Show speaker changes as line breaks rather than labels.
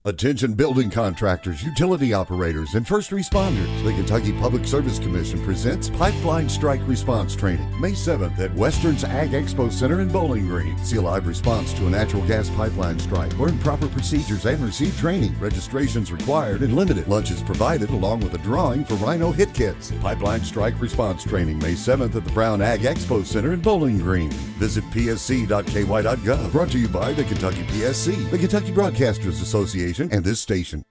Attention building contractors, utility operators, and first responders. The Kentucky Public Service Commission presents Pipeline Strike Response Training, May 7th at Western's Ag Expo Center in Bowling Green. See a live response to a natural gas pipeline strike, learn proper procedures, and receive training. Registration's required and limited. Lunch is provided along with a drawing for Rhino Hit Kits. Pipeline Strike Response Training, May 7th at the Brown Ag Expo Center in Bowling Green. Visit psc.ky.gov. Brought to you by the Kentucky PSC, the Kentucky Broadcasters Association, and this station.